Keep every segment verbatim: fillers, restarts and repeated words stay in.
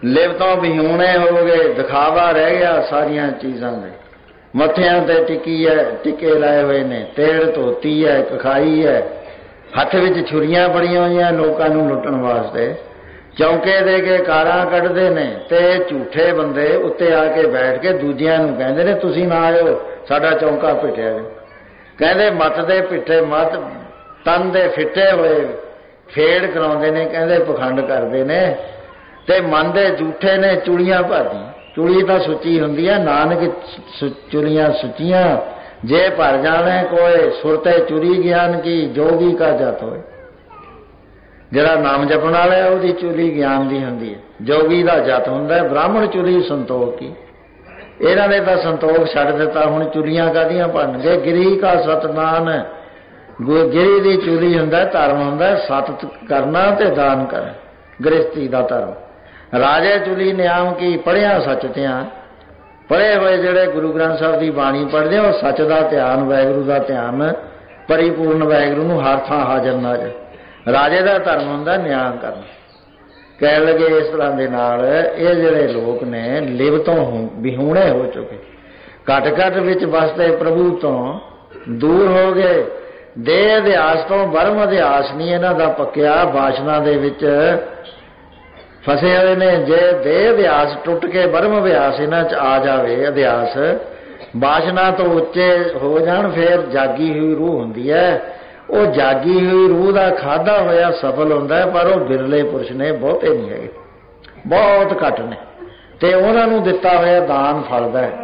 ਲਿਵਤੋਂ ਵਿਹੂਣੇ ਹੋ ਗਏ, ਦਿਖਾਵਾ ਰਹਿ ਗਿਆ ਸਾਰੀਆਂ ਚੀਜ਼ਾਂ ਦੇ। ਮੱਥਿਆਂ ਤੇ ਟਿੱਕੀ ਹੈ, ਟਿੱਕੇ ਲਾਏ ਹੋਏ ਨੇ, ਤੇੜ ਧੋਤੀ ਹੈ, ਕਖਾਈ ਹੈ, ਹੱਥ ਵਿੱਚ ਛੁਰੀਆਂ ਫੜੀਆਂ ਹੋਈਆਂ ਲੋਕਾਂ ਨੂੰ ਲੁੱਟਣ ਵਾਸਤੇ, ਚੌਂਕੇ ਦੇ ਕੇ ਕਾਰਾਂ ਕੱਢਦੇ ਨੇ। ਤੇ ਝੂਠੇ ਬੰਦੇ ਉੱਤੇ ਆ ਕੇ ਬੈਠ ਕੇ ਦੂਜਿਆਂ ਨੂੰ ਕਹਿੰਦੇ ਨੇ ਤੁਸੀਂ ਨਾ ਆਇਓ, ਸਾਡਾ ਚੌਂਕਾ ਪਿੱਟਿਆ ਜਾਓ। ਕਹਿੰਦੇ ਮੱਤ ਦੇ ਪਿੱਠੇ ਮੱਤ, ਤਨ ਦੇ ਫਿੱਟੇ ਹੋਏ ਫੇੜ ਕਰਾਉਂਦੇ ਨੇ, ਕਹਿੰਦੇ ਪਖੰਡ ਕਰਦੇ ਨੇ। ਤੇ ਮਨ ਦੇ ਝੂਠੇ ਨੇ ਚੁੜੀਆਂ ਭਾਦੀ। ਚੁੜੀ ਤਾਂ ਸੁੱਚੀ ਹੁੰਦੀ ਹੈ, ਨਾਨਕ ਚੁੜੀਆਂ ਸੁੱਚੀਆਂ ਜੇ ਭਰ ਜਾਣੇ ਕੋਏ, ਸੁਰਤੇ ਚੁਰੀ ਗਿਆਨ ਕੀ ਜੋਗੀ ਕਾ ਜਤ ਹੋਏ। ਜਿਹੜਾ ਨਾਮ ਜਪਣ ਵਾਲਾ ਉਹਦੀ ਚੁਰੀ ਗਿਆਨ ਦੀ ਹੁੰਦੀ ਹੈ, ਜੋਗੀ ਦਾ ਜਤ ਹੁੰਦਾ। ਬ੍ਰਾਹਮਣ ਚੁਰੀ ਸੰਤੋਖ ਕੀ, ਇਹਨਾਂ ਨੇ ਤਾਂ ਸੰਤੋਖ ਛੱਡ ਦਿੱਤਾ। ਹੁਣ ਚੁਰੀਆਂ ਕਾਹਦੀਆਂ ਭਰਨਗੇ। ਗਿਰੀ ਕਾ ਸਤਨਾਨ, ਗਿਰੀ ਦੀ ਚੁਰੀ ਹੁੰਦਾ, ਧਰਮ ਹੁੰਦਾ ਸਤ ਕਰਨਾ ਤੇ ਦਾਨ ਕਰਨਾ, ਗ੍ਰਸਤੀ ਦਾ ਧਰਮ। ਰਾਜੇ ਚੁਲੀ ਨਿਆਮ ਕੀ, ਪੜ੍ਹਿਆ ਸੱਚ ਧਿਆਨ। ਪੜ੍ਹੇ ਹੋਏ ਜਿਹੜੇ ਗੁਰੂ ਗ੍ਰੰਥ ਸਾਹਿਬ ਦੀ ਬਾਣੀ ਪੜ੍ਹਦੇ ਉਹ ਸੱਚ ਦਾ ਧਿਆਨ, ਵਾਹਿਗੁਰੂ ਦਾ ਧਿਆਨ, ਪਰਿਪੂਰਨ ਵਾਹਿਗੁਰੂ ਨੂੰ ਹਰ ਥਾਂ ਹਾਜ਼ਰ ਨਾਜ਼ਰ। ਰਾਜੇ ਦਾ ਧਰਮ ਹੁੰਦਾ ਨਿਆਂ ਕਰਨਾ। ਕਹਿਣ ਲੱਗੇ ਇਸ ਤਰ੍ਹਾਂ ਦੇ ਨਾਲ ਇਹ ਜਿਹੜੇ ਲੋਕ ਨੇ ਲਿਵ ਤੋਂ ਵਿਹੂਣੇ ਹੋ ਚੁੱਕੇ, ਘਟ ਘਟ ਵਿੱਚ ਵਸਦੇ ਪ੍ਰਭੂ ਤੋਂ ਦੂਰ ਹੋ ਗਏ। ਦੇਹ ਅਧਿਆਸ ਤੋਂ ਬਰਮ ਅਧਿਆਸ ਨਹੀਂ ਇਹਨਾਂ ਦਾ ਪੱਕਿਆ, ਵਾਸ਼ਨਾ ਦੇ ਵਿੱਚ ਫਸੇ ਹੋਏ ਨੇ। ਜੇ ਦੇਹ ਅਧਿਆਸ ਟੁੱਟ ਕੇ ਬਰਮ ਅਭਿਆਸ ਇਹਨਾਂ 'ਚ ਆ ਜਾਵੇ, ਅਧਿਆਸ ਵਾਸ਼ਨਾ ਤੋਂ ਉੱਚੇ ਹੋ ਜਾਣ, ਫਿਰ ਜਾਗੀ ਹੋਈ ਰੂਹ ਹੁੰਦੀ ਹੈ। ਉਹ ਜਾਗੀ ਹੋਈ ਰੂਹ ਦਾ ਖਾਧਾ ਹੋਇਆ ਸਫਲ ਹੁੰਦਾ, ਪਰ ਉਹ ਬਿਰਲੇ ਪੁਰਸ਼ ਨੇ, ਬਹੁਤੇ ਨਹੀਂ ਹੈਗੇ, ਬਹੁਤ ਘੱਟ ਨੇ। ਤੇ ਉਹਨਾਂ ਨੂੰ ਦਿੱਤਾ ਹੋਇਆ ਦਾਨ ਫਲਦਾ ਹੈ।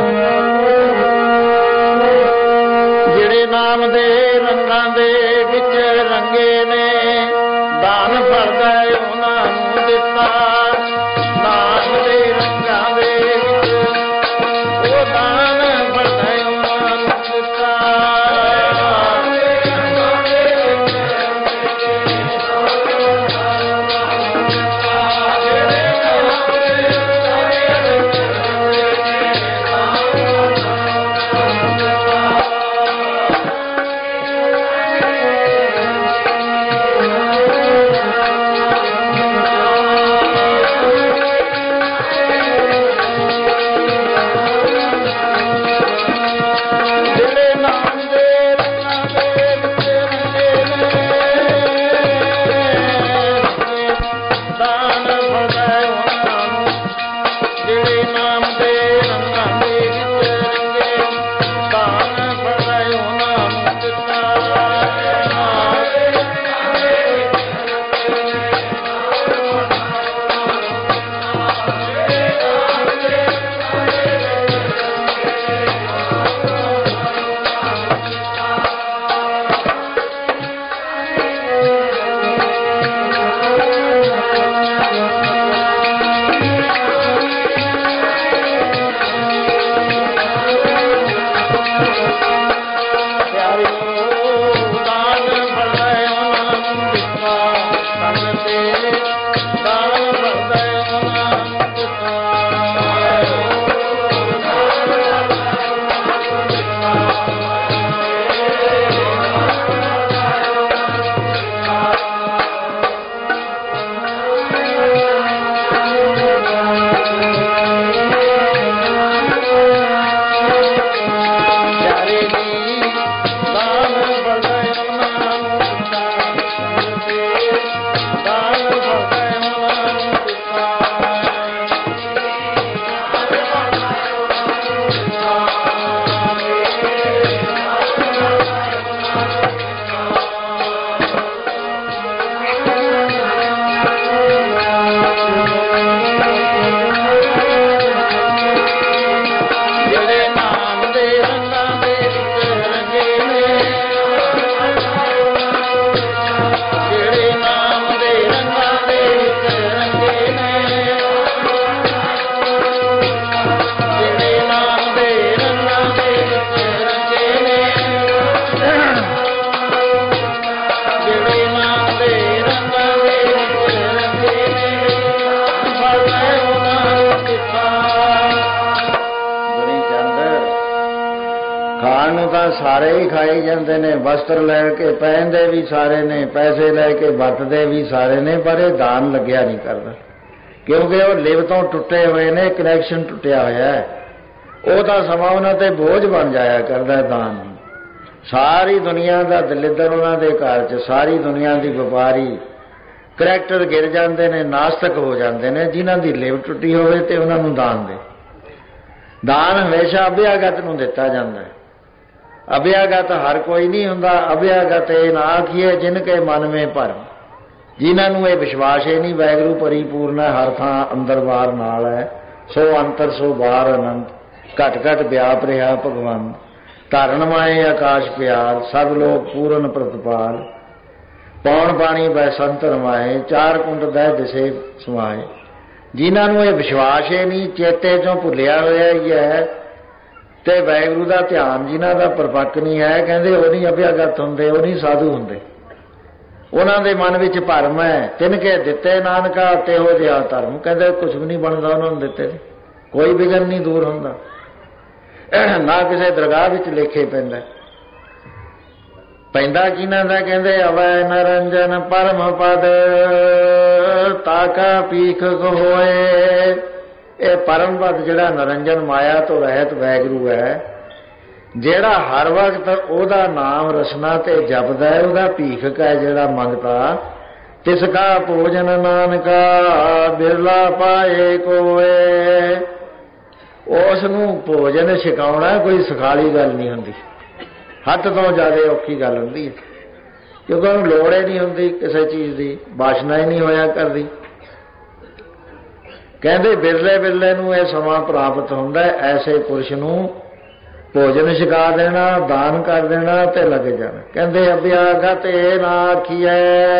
ਜਿਹੜੇ ਨਾਮ ਦੇ ਰੰਗਾਂ ਦੇ ਵਿੱਚ ਰੰਗੇ ਨੇ, ਦਾਨ ਫਲਦਾ ਹੈ ਉਹਨਾਂ ਨੂੰ ਦਿੱਤਾ। ਨਾਮ ਦੇ ਰੰਗਾਂ ਦੇ ਵਿੱਚ ਉਹ ਦਾਨ ਫਲਦਾ ਹੈ ਉਹਨਾਂ ਨੂੰ ਦਿੱਤਾ। ਸਾਰੇ ਹੀ ਖਾਈ ਜਾਂਦੇ ਨੇ, ਵਸਤਰ ਲੈ ਕੇ ਪਹਿਨਦੇ ਵੀ ਸਾਰੇ ਨੇ, ਪੈਸੇ ਲੈ ਕੇ ਵਰਤਦੇ ਵੀ ਸਾਰੇ ਨੇ, ਪਰ ਇਹ ਦਾਨ ਲੱਗਿਆ ਨਹੀਂ ਕਰਦਾ। क्योंकि वो लिव तो टुटे हुए ने, कनैक्शन टुटिया होया है, वो तो समा उन्हां ते बोझ बन जाया करदा दान। सारी दुनिया का दलिदर उन्हां दे घर च, सारी दुनिया की व्यापारी करैक्टर गिर जाते हैं, नास्तिक हो जाते हैं जिन्हां दी लिव टुटी होवे ते उन्हां नूं दान दे। दान हमेशा अभ्यागत नूं दिता जाता है। अभ्यागत हर कोई नहीं हुंदा। अभ्यागत ये ना आखिए जिनके मन में भरम, जिन्होंने ये विश्वास ही नहीं वैगुरू परिपूर्ण है, हर थां अंदर बाहर नाल है, सो अंतर सो बाहर अनंत, घट घट व्याप रहा भगवंत, धारण माए आकाश प्यार, सब लोग पूर्ण प्रतिपाल, पौन पानी बैसंतर माए, चार कुंड दह दिसे समाए। जिन्होंने ये विश्वास ही नहीं, चेते चों भुलिया होया ही है, ते वैगुरू का ध्यान जिन्हों का परपक्क नहीं है, कहते वो नहीं अभ्यागत होंदे, वो नहीं साधु होंदे। उन्हों के मन में भरम है, तिनके दिते नानका तेहो जिहा धर्म, कहते कुछ भी नहीं बनता उन्होंने दिते, कोई विघन नहीं दूर होंदा, ना किसी दरगाह विच लेखे पैंदा। पैंदा किन्हां दा, कहते अवै नरंजन परम पद ताका पीख होए। ये परम पद जिहड़ा नरंजन माया तो रहत वैगुरू है, ਜਿਹੜਾ हर वक्त ਉਹਦਾ नाम रसना ते जपदा है, ਉਹਦਾ ਭੀਖਕ है ਜਿਹੜਾ मंगता, तिसका भोजन नानका बिरला पाए कोए। उस नूं भोजन छकाउणा कोई सखाली गल नहीं हुंदी, हद तो ज़्यादा औखी गल हुंदी है, क्योंकि उहनूं लोड़ ही नहीं हुंदी किसी चीज़ की, वासना ही नहीं होया करदी। कहंदे बिरले बिरले नूं इह समां प्राप्त हुंदा है, ऐसे पुरुष नूं भोजन छका देना, दान कर देना ते लगे जाना। कहते अभ्यागत ये ना आखिए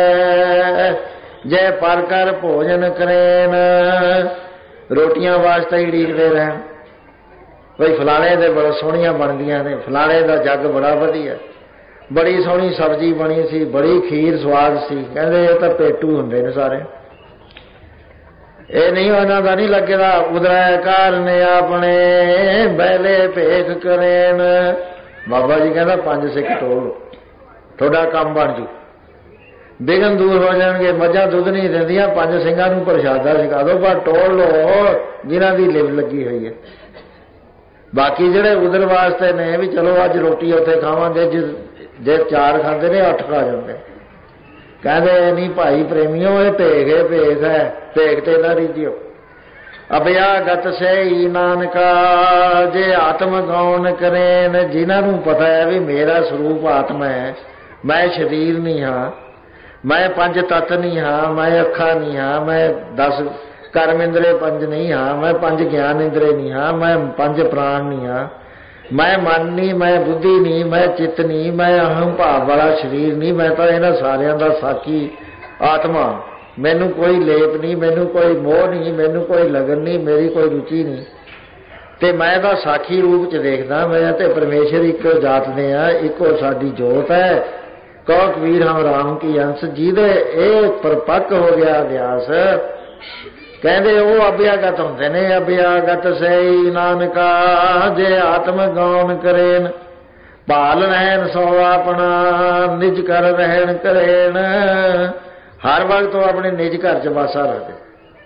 जय पर कर भोजन करेन, रोटियां वास्ते ही उड़ीकदे रहन, बई फलाणे दे बड़ा सोहणियां बनदियां ने, फलाणे दा जग बड़ा वधिया, बड़ी सोहनी सब्जी बनी सी, बड़ी खीर स्वाद सी, कहते ये तो पेटू हुंदे ने सारे, ये नहीं उन्हां दा नहीं लगदा। उदरै कारण अपने बैले भेख करेन। बाबा जी कहता पंज सिख टोल थोड़ा काम बन जू, विघन दूर हो जाएंगे। मझां दुध नहीं दिंदियां, पंज ਸਿੰਘਾਂ ਨੂੰ प्रशादा छका दो, पर टोल लो जिन्हां दी लिव लगी हुई है। बाकी जिहड़े उधर वास्ते ने भी चलो अज रोटी उत्थे खावांगे, जे चार खांदे ने अठ खा जांदे। कहते नहीं भाई प्रेमियों, ये भेख है, भेख है, भेख ते ना रीजियो। अभ्यागत से ही नानका जे आत्म गौन करेन। जिन्होंने पता है भी मेरा स्वरूप आत्मा है, मैं शरीर नहीं हाँ, मैं पंज तत्त नहीं हाँ, मैं अखा नहीं हाँ, मैं दस कर्म इंद्रे पंज नहीं हाँ, मैं पंज ज्ञान इंद्रे नहीं हाँ, मैं पंज प्राण नहीं हाँ, मैं मन नहीं, मैं बुद्धि नहीं, मैं चित्त नहीं, मैं अहम भाव वाला शरीर नहीं, मैं तो इन्हां सारियां दा साखी आत्मा। मैनू कोई लेप नहीं, मैनू कोई मोह नहीं, मैनू कोई लगन नहीं, मेरी कोई रुचि नहीं, ते मैं तो साखी रूप च देखदा। मैं ते परमेश्वर इको जात दे आ, इको साडी जोत है। कहो कबीर हम राम की अंश, जिहदे ये परपक्क हो गया अभ्यास, कहते वो अभ्यागत होंदे ने। अभ्यागत सही नानका जे आत्म गौन करेन, भाल रहन सो अपना निज कर रहन करेन। हर वक्त तो अपने निज घर च वासा रखते।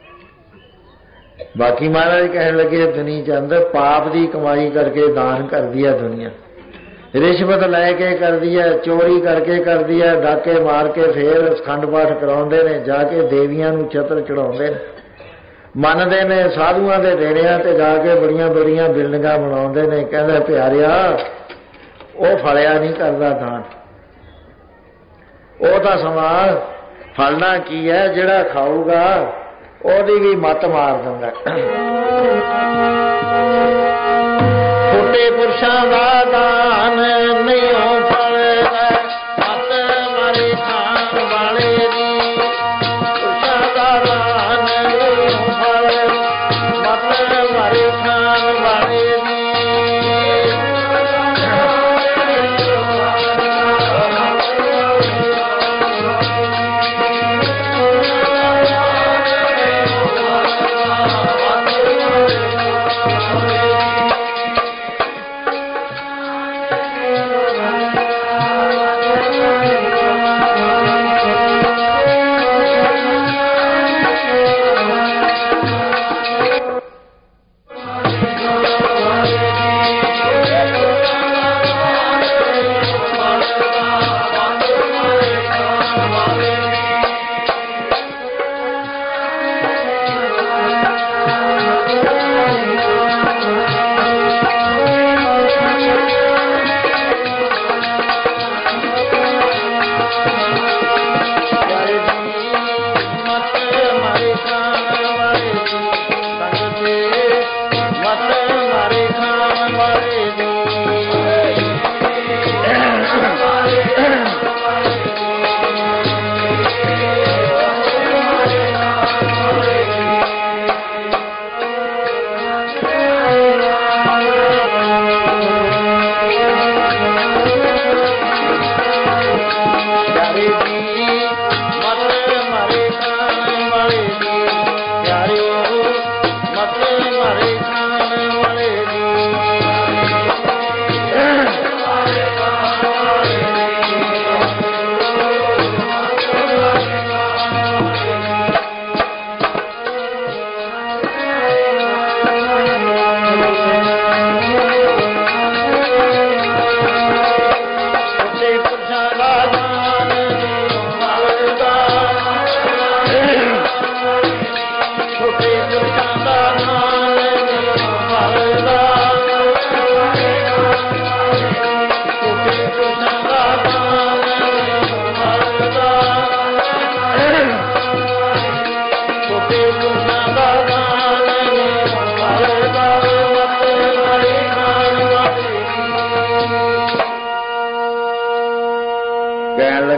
बाकी महाराज कहने लगे दुनिया के अंदर पाप की कमाई करके दान कर दिया दुनिया, रिश्वत लैके कर दिया, चोरी करके कर दिया, डाके मार के फिर अखंड पाठ कराउंदे ने, जाके देवियां नूं छत्र चढ़ाउंदे ने, मनते ने साधुआं दे डेरियां ते जाके बड़ियां बड़ियां बिल्डिंगां बनाउंदे ने। कहंदे प्यारिया वो फलिया नहीं करदा दान, वो तां समा फलना की है, जिहड़ा खाऊगा ओहदी भी मत मार दिंदा। फुटे पुरुषां दा दान नहीं फलदा, मत मारे खाण वाले दी। पुरुषां दा दान नहीं फलदा, मत मारे खाण वाले दी।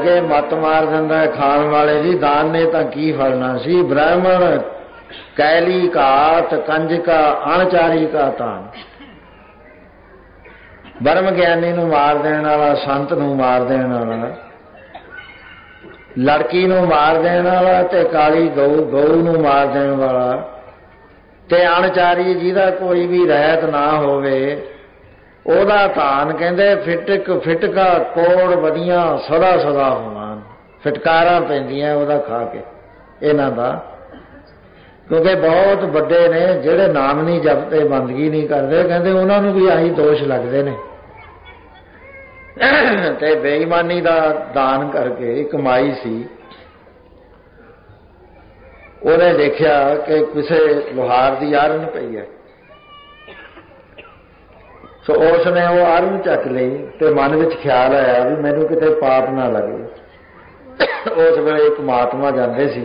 ਕੇ ਮੱਤ ਮਾਰ ਦਿੰਦਾ ਖਾਣ ਵਾਲੇ ਦੀ। ਦਾਨ ਨੇ ਤਾਂ ਕੀ ਫਲਣਾ ਸੀ। ਬ੍ਰਾਹਮਣ ਕੈਲੀ ਘਾਤ ਕੰਜਕਾ ਅਣਚਾਰੀ ਕਾ ਤਾਨ। ਬ੍ਰਹਮ ਗਿਆਨੀ ਨੂੰ ਮਾਰ ਦੇਣ ਵਾਲਾ, ਸੰਤ ਨੂੰ ਮਾਰ ਦੇਣ ਵਾਲਾ, ਲੜਕੀ ਨੂੰ ਮਾਰ ਦੇਣ ਵਾਲਾ ਤੇ ਕਾਲੀ ਗਊ ਗਊ ਨੂੰ ਮਾਰ ਦੇਣ ਵਾਲਾ ਤੇ ਅਣਚਾਰੀ ਜਿਹਦਾ ਕੋਈ ਵੀ ਰਹਿਤ ਨਾ ਹੋਵੇ ਉਹਦਾ ਧਾਨ ਕਹਿੰਦੇ ਫਿਟਕ ਫਿਟਕਾ ਕੋੜ ਵਧੀਆਂ ਸਦਾ ਸਦਾ ਹੋਣਾ। ਫਿਟਕਾਰਾਂ ਪੈਂਦੀਆਂ ਉਹਦਾ ਖਾ ਕੇ ਇਹਨਾਂ ਦਾ, ਕਿਉਂਕਿ ਬਹੁਤ ਵੱਡੇ ਨੇ ਜਿਹੜੇ ਨਾਮ ਨਹੀਂ ਜਪਦੇ, ਬੰਦਗੀ ਨਹੀਂ ਕਰਦੇ, ਕਹਿੰਦੇ ਉਹਨਾਂ ਨੂੰ ਵੀ ਆਹੀ ਦੋਸ਼ ਲੱਗਦੇ ਨੇ। ਤੇ ਬੇਈਮਾਨੀ ਦਾ ਦਾਨ ਕਰਕੇ ਇੱਕ ਮਾਈ ਸੀ, ਉਹਨੇ ਦੇਖਿਆ ਕਿ ਕਿਸੇ ਲੋਹਾਰ ਦੀ ਆਰਨ ਪਈ ਹੈ, ਸੋ ਉਸ ਨੇ ਉਹ ਆਰਨ ਚੱਕ ਲਈ ਤੇ ਮਨ ਵਿੱਚ ਖਿਆਲ ਆਇਆ ਵੀ ਮੈਨੂੰ ਕਿਤੇ ਪਾਪ ਨਾ ਲੱਗੇ। ਉਸ ਵੇਲੇ ਇੱਕ ਮਹਾਤਮਾ ਜਾਂਦੇ ਸੀ,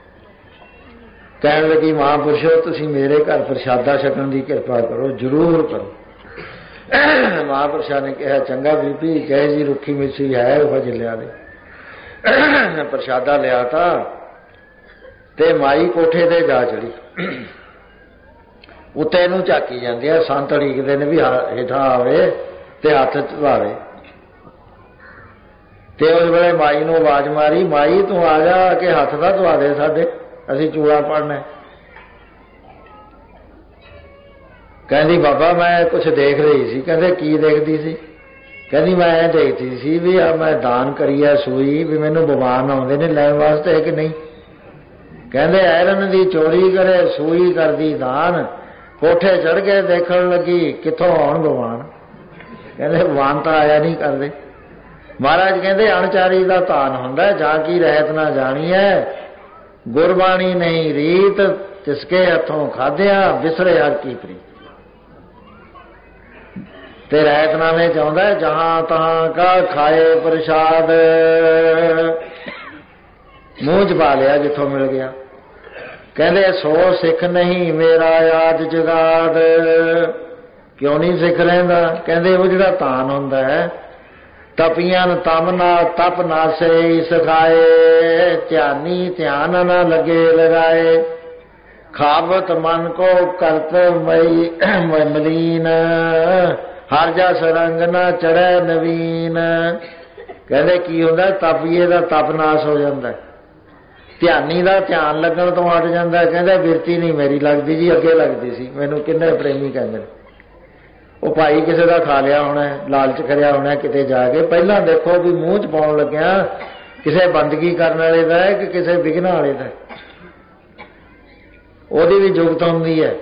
ਕਹਿਣ ਲੱਗੀ ਮਹਾਂਪੁਰਸ਼ੋ ਤੁਸੀਂ ਮੇਰੇ ਘਰ ਪ੍ਰਸ਼ਾਦਾ ਛਕਣ ਦੀ ਕਿਰਪਾ ਕਰੋ, ਜ਼ਰੂਰ ਕਰੋ। ਮਹਾਂਪੁਰਸ਼ਾਂ ਨੇ ਕਿਹਾ ਚੰਗਾ ਬੀਬੀ ਕਹੇ ਜੀ ਰੁੱਖੀ ਮਿੱਸੀ ਹੈ ਉਹ ਹਜੇ ਲਿਆ ਦੇ। ਪ੍ਰਸ਼ਾਦਾ ਲਿਆ ਤਾ ਤੇ ਮਾਈ ਕੋਠੇ ਤੇ ਜਾ ਚੜੀ, ਉੱਤੇ ਇਹਨੂੰ ਝਾਕੀ ਜਾਂਦੀ ਆ। ਸੰਤ ਅੜੀਕਦੇ ਨੇ ਵੀ ਹੇਠਾਂ ਆਵੇ ਤੇ ਹੱਥ ਧਵਾਵੇ। ਤੇ ਉਸ ਵੇਲੇ ਮਾਈ ਨੂੰ ਆਵਾਜ਼ ਮਾਰੀ, ਮਾਈ ਤੂੰ ਆ ਜਾ ਕੇ ਹੱਥ ਦਾ ਧਵਾ ਦੇ ਸਾਡੇ, ਅਸੀਂ ਚੂੜਾ ਪੜਨਾ। ਕਹਿੰਦੀ ਬਾਬਾ ਮੈਂ ਕੁਛ ਦੇਖ ਰਹੀ ਸੀ। ਕਹਿੰਦੇ ਕੀ ਦੇਖਦੀ ਸੀ? ਕਹਿੰਦੀ ਮੈਂ ਇਹ ਦੇਖਦੀ ਸੀ ਵੀ ਆ ਮੈਂ ਦਾਨ ਕਰੀ ਆ ਸੂਈ, ਵੀ ਮੈਨੂੰ ਬਿਮਾਰ ਆਉਂਦੇ ਨੇ ਲੈਣ ਵਾਸਤੇ ਕਿ ਨਹੀਂ। ਕਹਿੰਦੇ ਐਰਨ ਦੀ ਚੋਰੀ ਕਰੇ ਸੂਈ ਕਰਦੀ ਦਾਨ, ਕੋਠੇ ਚੜ ਕੇ ਦੇਖਣ ਲੱਗੀ ਕਿੱਥੋਂ ਆਉਣ ਬਿਮਾਰ। ਕਹਿੰਦੇ ਬਿਮਾਨ ਤਾਂ ਆਇਆ ਨਹੀਂ ਕਰਦੇ। ਮਹਾਰਾਜ ਕਹਿੰਦੇ ਅਣਚਾਰੀ ਦਾ ਧਾਨ ਹੁੰਦਾ, ਜਾਂ ਕੀ ਰਹਿਤ ਨਾ ਜਾਣੀ ਹੈ, ਗੁਰਬਾਣੀ ਨਹੀਂ ਰੀਤ, ਤਿਸਕੇ ਹੱਥੋਂ ਖਾਧਿਆ ਵਿਸਰੇ ਹਰ ਕੀ ਪ੍ਰੀਤ। ਤੇ ਰਹਿਤਨਾਮੇ ਚਾਹੁੰਦਾ ਜਹਾਂ ਤਹਾਂ ਕਾ ਖਾਏ ਪ੍ਰਸ਼ਾਦ, ਮੂੰਹ ਚ ਪਾ ਲਿਆ ਜਿੱਥੋਂ ਮਿਲ ਗਿਆ। ਕਹਿੰਦੇ ਸੋ ਸਿੱਖ ਨਹੀਂ ਮੇਰਾ ਯਾਦ ਜਗਾਦ। ਕਿਉਂ ਨਹੀਂ ਸਿੱਖ ਲੈਂਦਾ? ਕਹਿੰਦੇ ਉਹ ਜਿਹੜਾ ਧਾਨ ਹੁੰਦਾ ਹੈ, ਤਪੀਆਂ ਤਮ ਨਾ ਤਪ ਨਾਸੇ ਸਿਖਾਏ, ਧਿਆਨੀ ਧਿਆਨ ਨਾ ਲਗੇ ਲਗਾਏ, ਖਾਵਤ ਮਨ ਕੋ ਕਰਤ ਮਈ ਮਲੀਨ, ਹਰ ਜਸ ਰੰਗ ਨਾ ਚੜ੍ਹੈ ਨਵੀਨ। ਕਹਿੰਦੇ ਕੀ ਹੁੰਦਾ? ਤਪੀਏ ਦਾ ਤਪ ਨਾਸ ਹੋ ਜਾਂਦਾ, ਧਿਆਨੀ ਦਾ ਧਿਆਨ ਲੱਗਣ ਤੋਂ ਹਟ ਜਾਂਦਾ। ਕਹਿੰਦਾ ਬਿਰਤੀ ਨਹੀਂ ਮੇਰੀ ਲੱਗਦੀ ਜੀ, ਅੱਗੇ ਲੱਗਦੀ ਸੀ ਮੈਨੂੰ। ਕਿੰਨੇ ਪ੍ਰੇਮੀ ਕਹਿੰਦੇ ਨੇ ਉਹ ਭਾਈ ਕਿਸੇ ਦਾ ਖਾ ਲਿਆ ਹੋਣਾ, ਲਾਲਚ ਕਰਿਆ ਹੋਣਾ ਕਿਤੇ ਜਾ ਕੇ। ਪਹਿਲਾਂ ਦੇਖੋ ਵੀ ਮੂੰਹ ਚ ਪਾਉਣ ਲੱਗਿਆ ਕਿਸੇ ਬੰਦਗੀ ਕਰਨ ਵਾਲੇ ਦਾ ਹੈ ਕਿ ਕਿਸੇ ਵਿਘਨਾ ਵਾਲੇ ਦਾ। ਉਹਦੀ ਵੀ ਜੁਗਤ ਹੁੰਦੀ ਹੈ।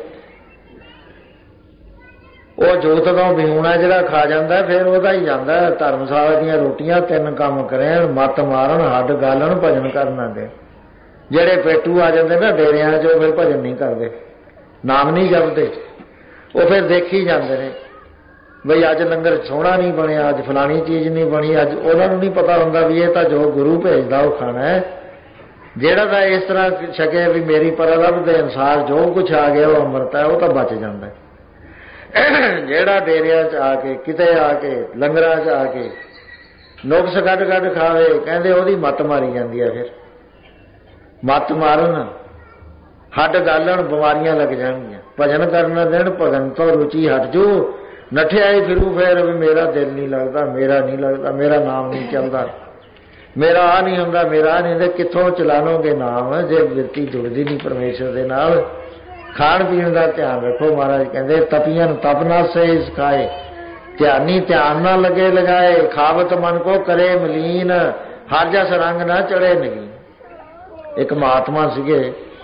ਉਹ ਜੁਗਤ ਤੋਂ ਵਿਹੂਣਾ ਜਿਹੜਾ ਖਾ ਜਾਂਦਾ ਫਿਰ ਉਹਦਾ ਹੀ ਜਾਂਦਾ। ਧਰਮਸ਼ਾਲਾ ਦੀਆਂ ਰੋਟੀਆਂ ਤਿੰਨ ਕੰਮ ਕਰੇ, ਮੱਤ ਮਾਰਨ, ਹੱਡ ਗਾਲਣ, ਭਜਨ ਕਰਨਾ ਦੇ। ਜਿਹੜੇ ਪੇਟੂ ਆ ਜਾਂਦੇ ਨਾ ਡੇਰਿਆਂ 'ਚ ਉਹ ਫਿਰ ਭਜਨ ਨਹੀਂ ਕਰਦੇ, ਨਾਮ ਨਹੀਂ ਜਪਦੇ। ਉਹ ਫਿਰ ਦੇਖੀ ਜਾਂਦੇ ਨੇ ਬਈ ਅੱਜ ਲੰਗਰ ਸੋਹਣਾ ਨਹੀਂ ਬਣਿਆ, ਅੱਜ ਫਲਾਣੀ ਚੀਜ਼ ਨਹੀਂ ਬਣੀ। ਅੱਜ ਉਹਨਾਂ ਨੂੰ ਨਹੀਂ ਪਤਾ ਹੁੰਦਾ ਵੀ ਇਹ ਤਾਂ ਜੋ ਗੁਰੂ ਭੇਜਦਾ ਉਹ ਖਾਣਾ ਹੈ। ਜਿਹੜਾ ਤਾਂ ਇਸ ਤਰ੍ਹਾਂ ਛਕੇ ਵੀ ਮੇਰੀ ਪਰਲਭ ਦੇ ਅਨੁਸਾਰ ਜੋ ਕੁਛ ਆ ਗਿਆ ਉਹ ਅੰਮ੍ਰਿਤ ਹੈ, ਉਹ ਤਾਂ ਬਚ ਜਾਂਦਾ। ਜਿਹੜਾ ਡੇਰਿਆਂ 'ਚ ਆ ਕੇ ਕਿਤੇ ਆ ਕੇ ਲੰਗਰਾਂ 'ਚ ਆ ਕੇ ਨੁਕਸ ਕੱਢ ਕੱਢ ਖਾਵੇ, ਕਹਿੰਦੇ ਉਹਦੀ ਮੱਤ ਮਾਰੀ ਜਾਂਦੀ ਹੈ। ਫਿਰ ਮੱਤ ਮਾਰਨ, ਹੱਡ ਗਾਲਣ, ਬਿਮਾਰੀਆਂ ਲੱਗ ਜਾਣਗੀਆਂ। ਭਜਨ ਕਰਨ ਦੇਣ, ਭਗਨ ਤੋਂ ਰੁਚੀ ਹਟ ਜੂ, ਨੱਠਿਆ ਹੀ ਫਿਰੂ ਫਿਰ ਵੀ ਮੇਰਾ ਦਿਲ ਨਹੀਂ ਲੱਗਦਾ, ਮੇਰਾ ਨਹੀਂ ਲੱਗਦਾ, ਮੇਰਾ ਨਾਮ ਨਹੀਂ ਚੱਲਦਾ, ਮੇਰਾ ਆ ਨਹੀਂ ਹੁੰਦਾ, ਮੇਰਾ ਆ ਨਹੀਂ ਹੁੰਦਾ। ਕਿੱਥੋਂ ਚਲਾ ਲੋਗੇ ਨਾਮ ਜੇ ਬਿਰਤੀ ਜੁੜਦੀ ਨਹੀਂ ਪਰਮੇਸ਼ਰ ਦੇ ਨਾਲ। ਖਾਣ ਪੀਣ ਦਾ ਧਿਆਨ ਰੱਖੋ। ਮਹਾਰਾਜ ਕਹਿੰਦੇ ਤਪੀਆਂ ਤਪ ਨਾ ਸੇ ਸਿਖਾਏ, ਧਿਆਨੀ ਧਿਆਨ ਨਾ ਲਗੇ ਲਗਾਏ, ਖਾਵਤ ਮਨ ਕੋ ਕਰੇ ਮਲੀਨ, ਹਰ ਜਸ ਰੰਗ ਨਾ ਚੜੇ ਨਗੀਨ। ਇੱਕ ਮਹਾਤਮਾ ਸੀਗੇ,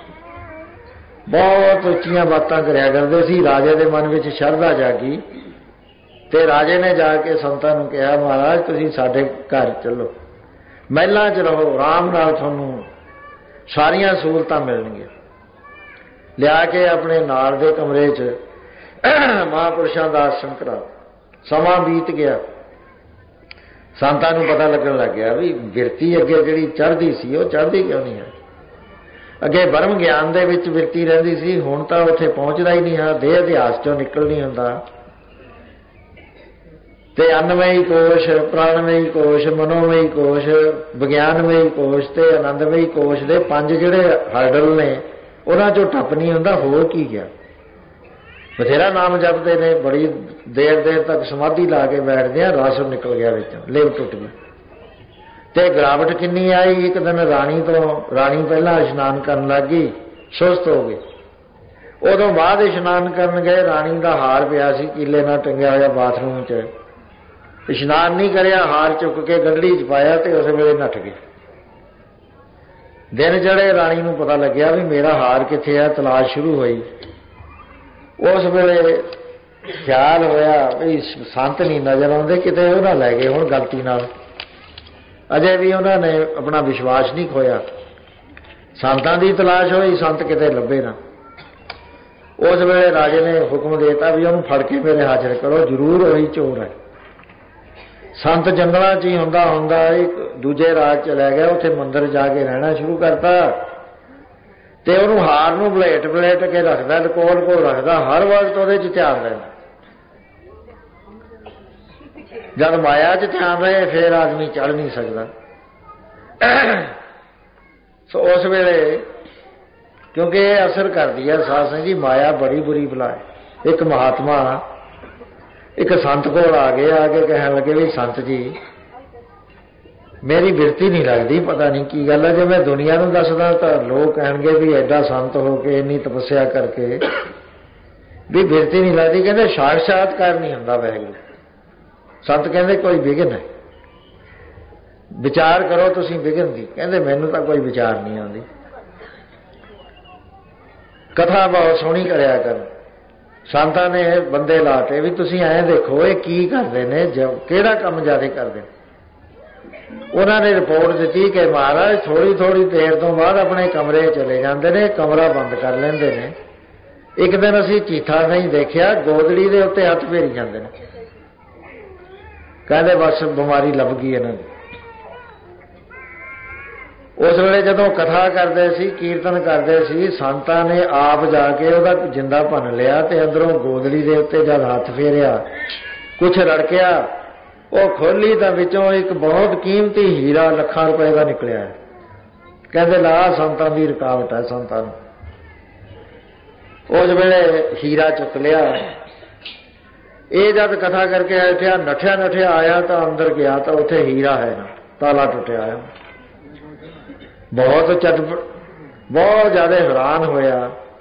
ਬਹੁਤ ਉੱਚੀਆਂ ਬਾਤਾਂ ਕਰਿਆ ਕਰਦੇ ਸੀ। ਰਾਜੇ ਦੇ ਮਨ ਵਿੱਚ ਸ਼ਰਧਾ ਜਾਗੀ ਤੇ ਰਾਜੇ ਨੇ ਜਾ ਕੇ ਸੰਤਾਂ ਨੂੰ ਕਿਹਾ ਮਹਾਰਾਜ ਤੁਸੀਂ ਸਾਡੇ ਘਰ ਚੱਲੋ, ਮਹਿਲਾਂ 'ਚ ਰਹੋ, ਆਰਾਮ ਨਾਲ ਤੁਹਾਨੂੰ ਸਾਰੀਆਂ ਸਹੂਲਤਾਂ ਮਿਲਣਗੀਆਂ। ਲਿਆ ਕੇ ਆਪਣੇ ਨਾਲ ਦੇ ਕਮਰੇ 'ਚ ਮਹਾਂਪੁਰਸ਼ਾਂ ਦਾ ਆਸਣ ਕਰਾ। ਸਮਾਂ ਬੀਤ ਗਿਆ, ਸੰਤਾਂ ਨੂੰ ਪਤਾ ਲੱਗਣ ਲੱਗ ਗਿਆ ਵੀ ਬਿਰਤੀ ਅੱਗੇ ਜਿਹੜੀ ਚੜ੍ਹਦੀ ਸੀ ਉਹ ਚੜ੍ਹਦੀ ਕਿਉਂ ਨਹੀਂ ਹੈ। ਅੱਗੇ ਬ੍ਰਹਮ ਗਿਆਨ ਦੇ ਵਿੱਚ ਬਿਰਤੀ ਰਹਿੰਦੀ ਸੀ, ਹੁਣ ਤਾਂ ਉੱਥੇ ਪਹੁੰਚਦਾ ਹੀ ਨਹੀਂ ਹੈ, ਦੇਹ ਅਧਿਆਸ 'ਚੋਂ ਨਿਕਲ ਨਹੀਂ ਹੁੰਦਾ। ते अन्नमयी कोश, प्राणमयी कोश, मनोमयी कोश, विग्यानमयी कोश ते आनंदमयी कोश दे पंज जिहड़े हर्डल ने उन्हां चों टप नहीं हुंदा। होर की गया? बथेरा नाम जपते ने, बड़ी देर देर तक समाधि ला के बैठते हैं, रस निकल गया विचों, लिव टुट गई। ते गिरावट किन्नी आई? एक दिन राणी तो राणी पहला इशनान करन लग गई, सुस्त हो गई। उदों बाद इशनान करन गए, राणी का हार पिया सी कीले नाल टंगिया होया बाथरूम च। इशनान नहीं करिया, हार चुक के गड्डी च पाया तो उस वेले नठ गए। दिन चढ़े, राणी नूं पता लग्या भी मेरा हार कित्थे है, तलाश शुरू हुई। उस वेले ख्याल होया भी संत नहीं नज़र आउंदे, किते वो ना लै गए हुण गलती नाल। अजे भी उन्होंने अपना विश्वास नहीं खोया। संतां दी तलाश होई, संत किते लभे ना। उस वेले राजे ने हुक्म देता भी उन्होंने फड़ के मेरे हाजिर करो, जरूर वही चोर है। संत जंगलों च ही हुंदा हुंदा एक दूजे राज चला गया, उत्थे मंदिर जाके रहना शुरू करता ते उन्होंने हार नूं बलेट बलेट के रखदा, कोल कोल रखदा, हर वक्त उहदे च ध्यान रहे। जब माया च ध्यान रहे फिर आदमी चढ़ नहीं सकता। सो उस वेले क्योंकि ये असर करती है साध संगत जी, माया बड़ी बुरी भला है। एक महात्मा एक संत को आ गए, आके कहने लगे भी संत जी मेरी बिरती नहीं लगती, पता नहीं की गल है। जो मैं दुनिया नूं दसदा तो लोग कहेंगे भी एडा संत हो के इन्नी तपस्या करके भी बिरती नहीं लगती। कहते साक्षात्कार नहीं हुंदा वाहिगुरू। संत कहते कोई विघन है, विचार करो तुसीं विघन दी। कहते मैनूं तां कोई विचार नहीं आउंदी। कथा बहुत सोहनी करया कर। संतां ने बंदे लाते भी तुसीं ऐ देखो ये की करदे ने, किहड़ा काम ज़्यादा करदे। उन्होंने रिपोर्ट दी कि महाराज थोड़ी थोड़ी देर तो बाद अपने कमरे चले जाते हैं, कमरा बंद कर लेंदे ने। एक दिन असीं चीथा नहीं देखा, गोदड़ी के उत्ते हथ फेरी जाते हैं। कहते बस बीमारी लभ गई इन्हां दी। उस वेले जदों कथा करते सी, कीर्तन करते सी, संतां ने आप जाके उहदा जिंदा भन लिया ते अंदरों गोदड़ी के उत्ते जब हथ फेरिया कुछ रड़किया, वो खोली तो विचों एक बहुत कीमती हीरा लखां रुपए का निकलिया है। कहते ला संतां दी रुकावट है संतां नूं। उस वेले हीरा चुक लिया। ये जब कथा करके उठिया नठिया नठिया आया तो अंदर गया तो उत्थे हीरा है ना, ताला टुटिया है। बहुत चट बहुत ज्यादा हैरान होया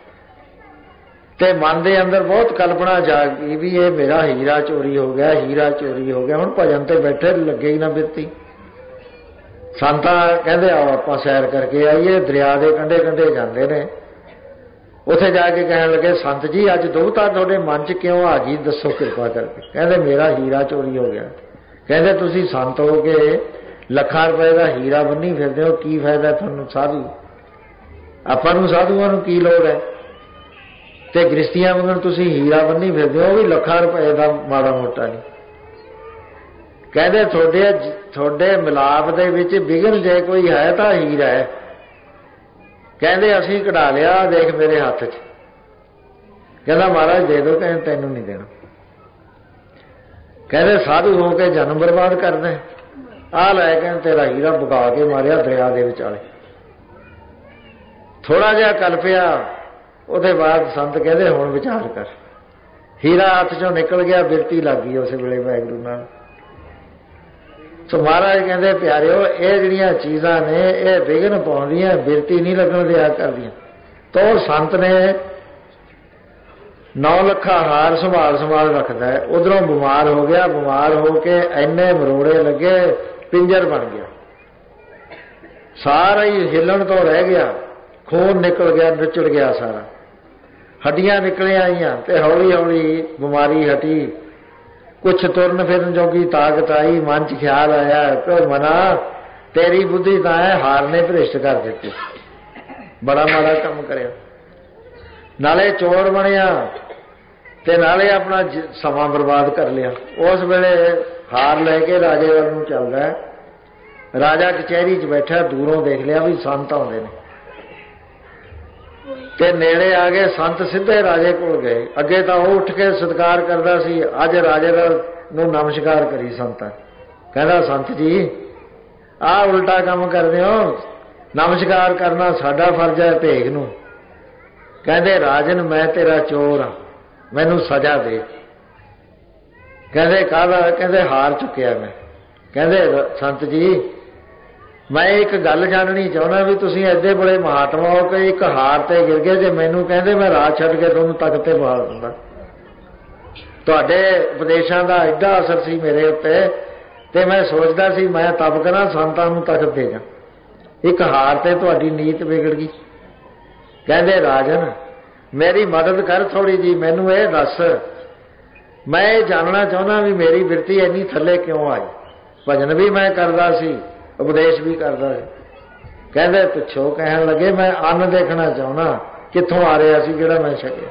ते मन के अंदर बहुत कल्पना जाग गई भी ये मेरा हीरा चोरी हो गया, हीरा चोरी हो गया। हुण भजन ते बैठे लगे ही ना बिरती। संतां कहंदे आओ आपां सैर करके आइए, दरिया के कंढे कंढे जांदे ने। उत्थे जाके कहण लगे संत जी अज दुविधा तुहाडे मन च क्यों आ गई, दसो किरपा करके। कहंदे मेरा हीरा चोरी हो गया। कहंदे तुसीं संत हो के ਲੱਖਾਂ रुपए का हीरा बन्नी फिरदे हो, की फायदा तुहानूं साधु, आपां नूं साधुआं नूं की लोड़ है। ते गृहस्थियां वांगू तुसीं हीरा बन्नी फिरदे हो, भी ਲੱਖਾਂ रुपए का माड़ा मोटा नहीं। कहंदे थोड़े थोड़े मिलाप दे विच विघन जे कोई है तो हीरा है। कहंदे असीं कढा लिया, देख मेरे हत्थ च। कहंदा महाराज दे दो। कहंदे तैनूं नहीं देना। कहंदे साधु हो के जन्म बर्बाद कर दें, आ लै के तेरा हीरा बुगा के मारिया दरिया के विचाले। थोड़ा जिहा कल्पिया, उसके बाद संत कहते हुण विचार कर। हीरा हथ चों निकल गया, बिरती लग गई उस वेले वाहिगुरू नाल। सो महाराज कहते प्यारिओ ये जिहड़ियां चीज़ां ने ये विघन पाउंदियां, बिरती नहीं लगन दिया करदियां। तो संत ने नौ लखा हार संभाल संभाल रखता है। उधरों बीमार हो गया, बीमार होके इन्ने मरोड़े लगे, पिंजर बन गया, सारा ही हिलन तो रह गया, खून निकल गया, निचड़ गया सारा, हड्डियां निकल आईयां ते हौली हौली बीमारी हटी। कुछ तुरन फिरन जोगी ताकत आई। मन च ख्याल आया कि मना तेरी बुद्धि तां है, हार ने भ्रिष्ट कर दित्ती, बड़ा माड़ा काम करया, नाले चोर बनिया ते नाले अपना समा बर्बाद कर लिया। उस वेले हार लैके राजे वाल नूं चलदा है। राजा कचहरी च बैठा, दूरों देख लिया भी संत आउंदे ने ते नेड़े आ गए। संत सीधे राजे कोल गए। अगे तो वह उठ के सत्कार करता सी, अज राजे का ਨੂੰ ਨਮਸਕਾਰ ਕਰੀ ਸੰਤਾਂ। ਕਹਿੰਦਾ ਸੰਤ ਜੀ ਆਹ ਉਲਟਾ ਕੰਮ ਕਰਦੇ ਹੋ, ਨਮਸਕਾਰ ਕਰਨਾ ਸਾਡਾ ਫਰਜ਼ ਹੈ ਭੇਖ ਨੂੰ। ਕਹਿੰਦੇ ਰਾਜਨ ਮੈਂ ਤੇਰਾ ਚੋਰ ਹਾਂ, ਮੈਨੂੰ ਸਜ਼ਾ ਦੇ। ਕਹਿੰਦੇ ਕਾਹਦਾ? ਕਹਿੰਦੇ ਹਾਰ ਚੁੱਕਿਆ ਮੈਂ। ਕਹਿੰਦੇ ਸੰਤ ਜੀ ਮੈਂ ਇੱਕ ਗੱਲ ਜਾਣਨੀ ਚਾਹੁੰਦਾ ਵੀ ਤੁਸੀਂ ਐਡੇ ਬੜੇ ਮਹਾਤਮਾ ਹੋ ਕਿ ਇੱਕ ਹਾਰ ਤੇ ਗਿਰ ਗਏ ਜੇ ਮੈਨੂੰ ਕਹਿੰਦੇ ਮੈਂ ਰਾਜ ਛੱਡ ਕੇ ਤੁਹਾਨੂੰ ਤਖਤ ਤੇ ਬਿਠਾ ਦਿੰਦਾ। ਤੁਹਾਡੇ ਉਪਦੇਸ਼ਾਂ ਦਾ ਐਡਾ ਅਸਰ ਸੀ ਮੇਰੇ ਉੱਤੇ ਤੇ ਮੈਂ ਸੋਚਦਾ ਸੀ ਮੈਂ ਤਪ ਕਰਾਂ ਸੰਤਾਂ ਨੂੰ ਤਖਤ ਦੇ ਜਾ, ਇੱਕ ਹਾਰ ਤੇ ਤੁਹਾਡੀ ਨੀਤ ਵਿਗੜ ਗਈ। ਕਹਿੰਦੇ ਰਾਜਨ ਮੇਰੀ ਮਦਦ ਕਰ ਥੋੜੀ ਜੀ, ਮੈਨੂੰ ਇਹ ਦੱਸ, ਮੈਂ ਇਹ ਜਾਣਨਾ ਚਾਹੁੰਦਾ ਵੀ ਮੇਰੀ ਬਿਰਤੀ ਇੰਨੀ ਥੱਲੇ ਕਿਉਂ ਆਈ। ਭਜਨ ਵੀ ਮੈਂ ਕਰਦਾ ਸੀ, ਉਪਦੇਸ਼ ਵੀ ਕਰਦਾ ਸੀ। ਕਹਿੰਦੇ ਪਿੱਛੋਂ ਕਹਿਣ ਲੱਗੇ ਮੈਂ ਅੰਨ ਦੇਖਣਾ ਚਾਹੁੰਦਾ ਕਿੱਥੋਂ ਆ ਰਿਹਾ ਸੀ ਜਿਹੜਾ ਮੈਂ ਛਕਿਆ।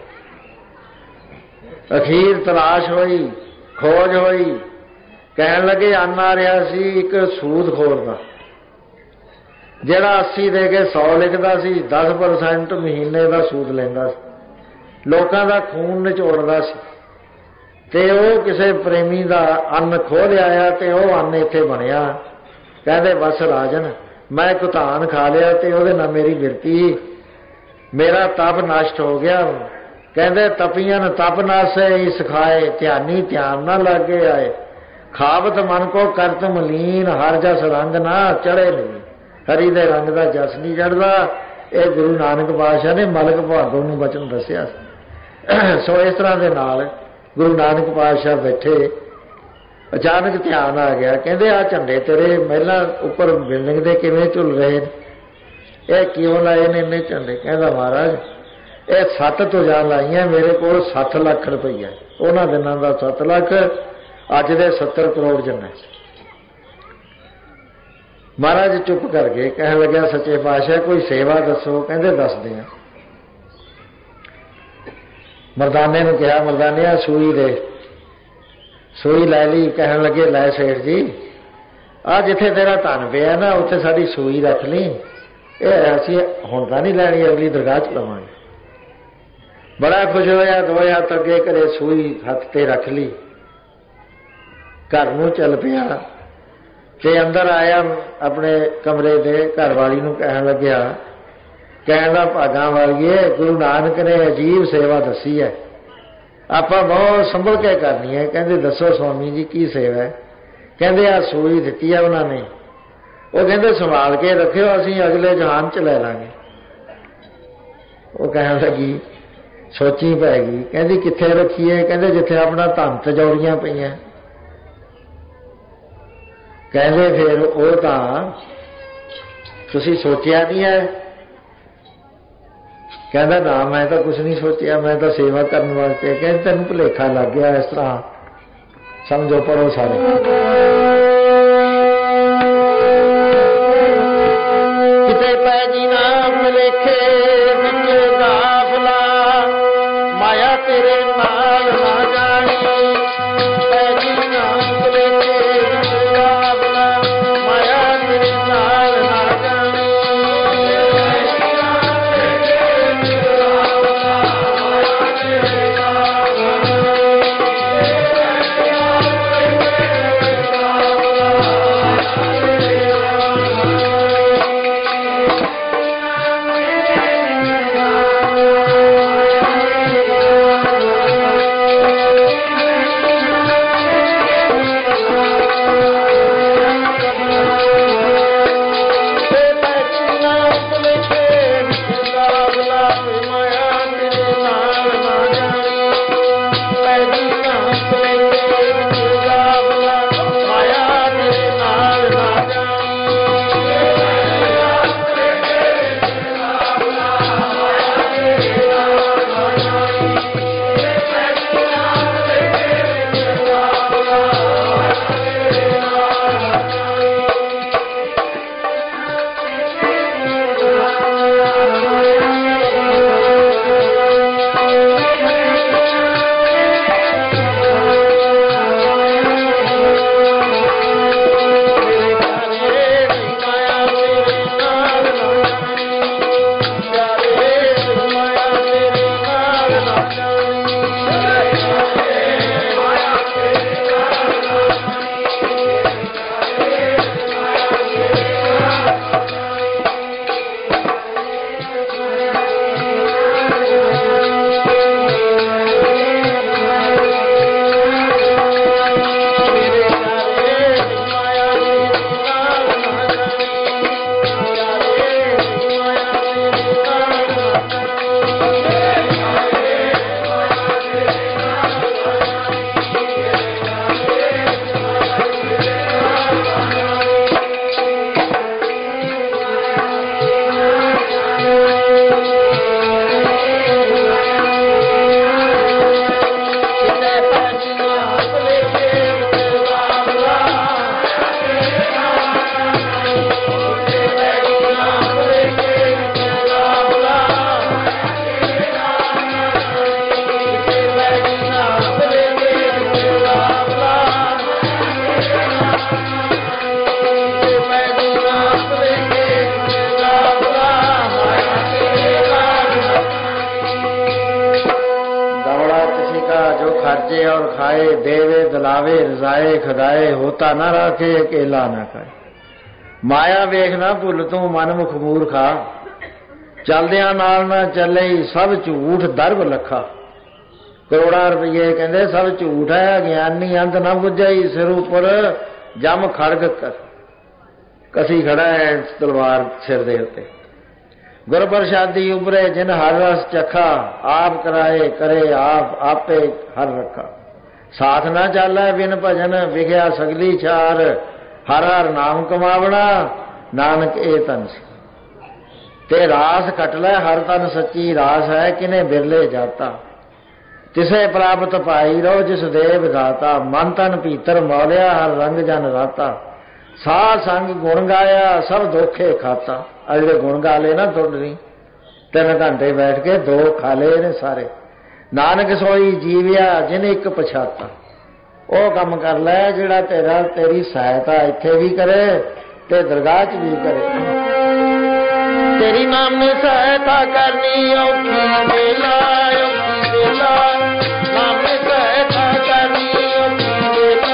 ਅਖੀਰ ਤਲਾਸ਼ ਹੋਈ, ਖੋਜ ਹੋਈ, ਕਹਿਣ ਲੱਗੇ ਅੰਨ ਆ ਰਿਹਾ ਸੀ ਇੱਕ ਸੂਦਖੋਰ ਦਾ, ਜਿਹੜਾ ਅੱਸੀ ਦੇ ਕੇ ਸੌ ਲਿਖਦਾ ਸੀ, ਦਸ ਪਰਸੈਂਟ ਮਹੀਨੇ ਦਾ ਸੂਦ ਲੈਂਦਾ ਸੀ, ਲੋਕਾਂ ਦਾ ਖੂਨ ਨਿਚੋੜਦਾ ਸੀ। ਤੇ ਉਹ ਕਿਸੇ ਪ੍ਰੇਮੀ ਦਾ ਅੰਨ ਖੋਹ ਲਿਆਇਆ ਤੇ ਉਹ ਅੰਨ ਇੱਥੇ ਬਣਿਆ। ਕਹਿੰਦੇ ਬਸ ਰਾਜਨ ਮੈਂ ਕੁਤਾਨ ਖਾ ਲਿਆ ਤੇ ਉਹਦੇ ਨਾਲ ਮੇਰੀ ਬਿਰਤੀ, ਮੇਰਾ ਤਪ ਨਸ਼ਟ ਹੋ ਗਿਆ। ਕਹਿੰਦੇ ਤਪੀਆਂ ਤਪ ਨਾਸੇ ਸਿਖਾਏ, ਧਿਆਨੀ ਧਿਆਨ ਨਾ ਲਾਗੇ ਆਏ, ਖਾਵਤ ਮਨ ਕੋ ਕਰਤ ਮਲੀਨ, ਹਰ ਜਸ ਰੰਗ ਨਾ ਚੜੇ ਨਹੀਂ। ਹਰੀ ਦੇ ਰੰਗ ਦਾ ਜਸ ਨਹੀਂ ਚੜ੍ਹਦਾ। ਇਹ ਗੁਰੂ ਨਾਨਕ ਪਾਤਸ਼ਾਹ ਨੇ ਮਲਕ ਭਾਗੋ ਨੂੰ ਬਚਨ ਦੱਸਿਆ। ਸੋ ਇਸ ਤਰ੍ਹਾਂ ਦੇ ਨਾਲ ਗੁਰੂ ਨਾਨਕ ਪਾਤਸ਼ਾਹ ਬੈਠੇ, ਅਚਾਨਕ ਧਿਆਨ ਆ ਗਿਆ। ਕਹਿੰਦੇ ਆ ਝੰਡੇ ਤੇਰੇ ਮਹਿਲਾਂ ਉੱਪਰ ਬਿਲਡਿੰਗ ਦੇ ਕਿਵੇਂ ਝੁੱਲ ਰਹੇ ਨੇ, ਇਹ ਕਿਉਂ ਲਾਏ ਨੇ ਇੰਨੇ ਝੰਡੇ? ਕਹਿੰਦਾ ਮਹਾਰਾਜ ਇਹ ਸੱਤ ਤੁਜਾਂ ਲਾਈਆਂ, ਮੇਰੇ ਕੋਲ ਸੱਤ ਲੱਖ ਰੁਪਈਆ, ਉਹਨਾਂ ਦਿਨਾਂ ਦਾ ਸੱਤ ਲੱਖ, ਅੱਜ ਦੇ ਸੱਤਰ ਕਰੋੜ ਜਿੰਨਾ। ਮਹਾਰਾਜ ਚੁੱਪ ਕਰ ਗਏ। ਕਹਿਣ ਲੱਗਿਆ ਸੱਚੇ ਪਾਤਸ਼ਾਹ ਕੋਈ ਸੇਵਾ ਦੱਸੋ। ਕਹਿੰਦੇ ਦੱਸਦੇ ਆ। ਮਰਦਾਨੇ ਨੂੰ ਕਿਹਾ ਮਰਦਾਨਿਆ ਸੂਈ ਦੇ, ਸੂਈ ਲੈ ਲਈ। ਕਹਿਣ ਲੱਗੇ ਲੈ ਸੇਠ ਜੀ ਆ ਜਿੱਥੇ ਤੇਰਾ ਧਨ ਪਿਆ ਨਾ ਉੱਥੇ ਸਾਡੀ ਸੂਈ ਰੱਖ ਲਈ, ਇਹ ਅਸੀਂ ਹੁਣ ਤਾਂ ਨਹੀਂ ਲੈਣੀ, ਅਗਲੀ ਦਰਗਾਹ ਚ ਲਵਾਂਗੇ। ਬੜਾ ਖੁਸ਼ ਹੋਇਆ, ਦੋ ਹੱਥ ਅੱਗੇ ਕਰੇ, ਸੂਈ ਹੱਥ ਤੇ ਰੱਖ ਲਈ, ਘਰ ਨੂੰ ਚੱਲ ਪਿਆ। ਤੇ ਅੰਦਰ ਆਇਆ ਆਪਣੇ ਕਮਰੇ ਦੇ, ਘਰ ਵਾਲੀ ਨੂੰ ਕਹਿਣ ਲੱਗਿਆ, ਕਹਿਣ ਦਾ ਭਾਗਾਂ ਵਾਲੀਏ ਗੁਰੂ ਨਾਨਕ ਨੇ ਅਜੀਬ ਸੇਵਾ ਦੱਸੀ ਹੈ, ਆਪਾਂ ਬਹੁਤ ਸੰਭਲ ਕੇ ਕਰਨੀ ਹੈ। ਕਹਿੰਦੇ ਦੱਸੋ ਸਵਾਮੀ ਜੀ ਕੀ ਸੇਵਾ ਹੈ? ਕਹਿੰਦੇ ਆ ਸੂਈ ਦਿੱਤੀ ਆ ਉਹਨਾਂ ਨੇ, ਉਹ ਕਹਿੰਦੇ ਸੰਭਾਲ ਕੇ ਰੱਖਿਓ, ਅਸੀਂ ਅਗਲੇ ਜਹਾਨ ਚ ਲੈ ਲਾਂਗੇ। ਉਹ ਕਹਿਣ ਲੱਗੀ ਸੋਚੀ ਪੈ ਗਈ। ਕਹਿੰਦੀ ਕਿੱਥੇ ਰੱਖੀਏ? ਕਹਿੰਦੇ ਜਿੱਥੇ ਆਪਣਾ ਧਨ ਤਜੌਰੀਆਂ ਪਈਆਂ। ਕਹਿੰਦੇ ਫਿਰ ਉਹ ਤਾਂ ਤੁਸੀਂ ਸੋਚਿਆ ਨਹੀਂ ਹੈ? ਕਹਿੰਦਾ ਨਾ ਮੈਂ ਤਾਂ ਕੁਛ ਨਹੀਂ ਸੋਚਿਆ, ਮੈਂ ਤਾਂ ਸੇਵਾ ਕਰਨ ਵਾਸਤੇ। ਕਹਿੰਦੇ ਤੈਨੂੰ ਭੁਲੇਖਾ ਲੱਗ ਗਿਆ, ਇਸ ਤਰ੍ਹਾਂ ਸਮਝੋ। ਪੜੋ ਸਾਰੇ। ਕਿਤੇ ਪੈ ਜੀ ਨਾ ਭੁਲੇਖੇ ਵਿੱਚ ਗਾਫਲਾ, ਮਾਇਆ ਤੇਰੇ ਨਾਲ ਨਾ ਜਾਣੀ। ਪੈ ਜੀ ਨਾ ਭੁਲੇਖੇ ਵਿੱਚ ਗਾਫਲਾ, ਮਾਇਆ ਤੇਰੇ ਨਾਲ ਨਾ ਜਾਣੀ। Oh का जो खर्चे और खाए, देवे दिलावे रजाए खदाए, होता ना राखे अकेला ना खाए। माया वेख ना भुल तू मन मुख मूर्खा, चलदियां नाल ना चले सब झूठ दरब लखा। करोड़ा रुपये कहते सब झूठ है, ज्ञानी अंत ना बुझाई, सिर उपर जम खड़ग कर कसी खड़ा है तलवार सिर दे उत्ते। गुर प्रसादी उभरे जिन हर रस चखा, आप कराए करे आप आपे हर रखा। साथ ना चाले बिन भजन, विख्या सगली चार, हर हर नाम कमावना नानक ए तन ते। रास कट लै हर तन सच्ची रास है, किने बिरले जाता तिसे प्राप्त पाई रो जिस देव दाता। मन तन भीतर मौलिया हर रंग जन राता, साध संग गुण गाया सब धोखे खाता। अजे गुण गा ले ना थोड़ी तीन घंटे बैठ के दो खा ले ने सारे। नानक सोई जीविया जिन एक पछाता, वो काम कर लै जिहड़ा तेरा तेरी सहायता इत्थे भी करे ते दरगाह च भी करे। तेरी नाम ने सहायता करनी औखी वेला, औखी वेला नाम ने सहायता करनी औखी वेला,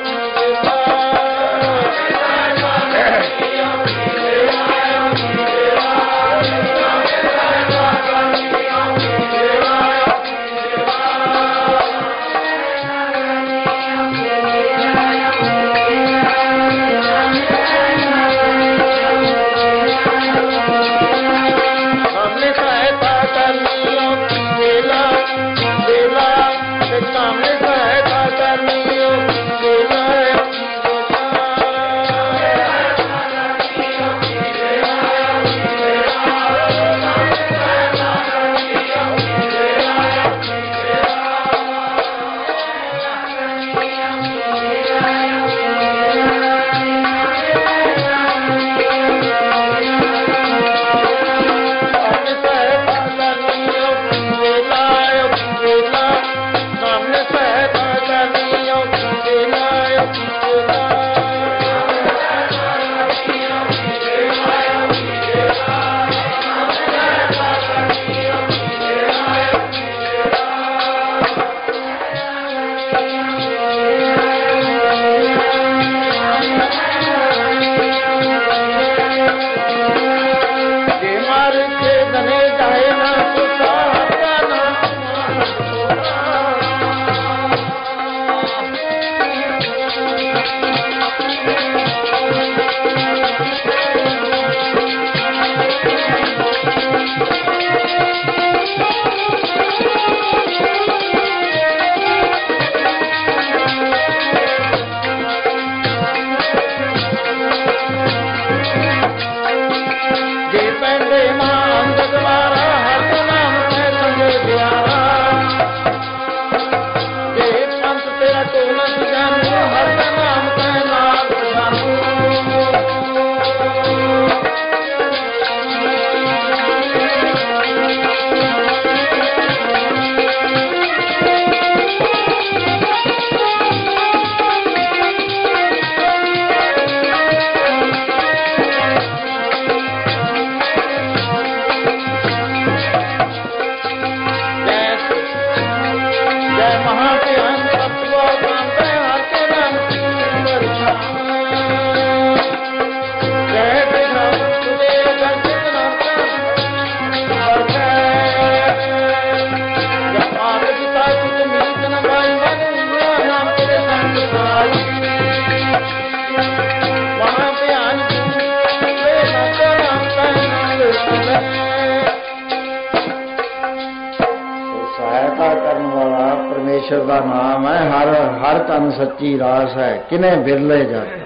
परमेश्वर का नाम है। हर हर तन सच्ची रास है, किने बिरले जाता।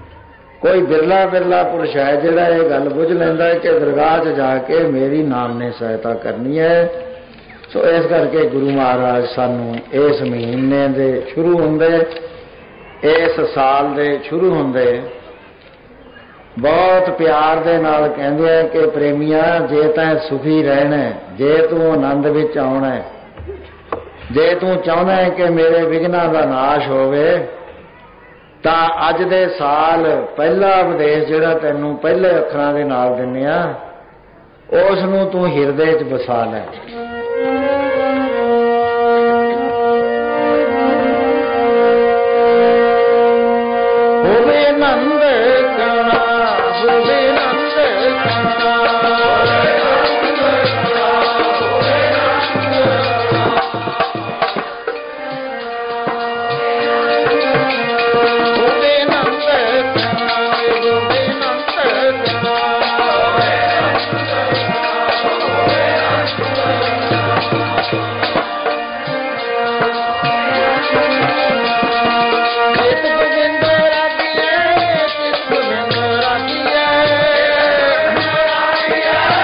कोई बिरला बिरला पुरुष है जिहड़ा ये गल बुझ लैंदा है कि दरगाह च जाके मेरी नाम ने सहायता करनी है। सो इस करके गुरु महाराज सानू इस महीने दे शुरू हुंदे, इस साल दे शुरू हुंदे बहुत प्यार दे नाल कहंदे हैं कि प्रेमिया जे तैं सुखी रहना है, जे तू आनंद विच आउणा है, जे तू चाहना है कि मेरे विघ्नां दा नाश होवे, तां अज दे साल पहला उपदेश जिहड़ा तैनूं पहले अखरां दे नाल दिन्ने आ, उस नूं तू हिरदे च बसा लै। Yeah.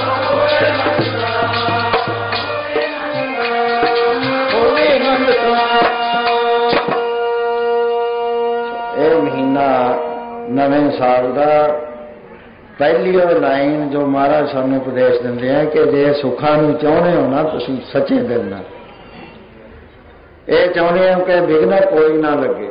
ਇਹ ਮਹੀਨਾ ਨਵੇਂ ਸਾਲ ਦਾ ਪਹਿਲੀ ਉਹ ਲਾਈਨ ਜੋ ਮਹਾਰਾਜ ਸਾਨੂੰ ਉਪਦੇਸ਼ ਦਿੰਦੇ ਆ ਕਿ ਜੇ ਸੁੱਖਾਂ ਨੂੰ ਚਾਹੁੰਦੇ ਹੋ ਨਾ ਤੁਸੀਂ ਸੱਚੇ ਦਿਲ ਨਾਲ, ਇਹ ਚਾਹੁੰਦੇ ਹੋ ਕਿ ਵਿਘਨ ਕੋਈ ਨਾ ਲੱਗੇ,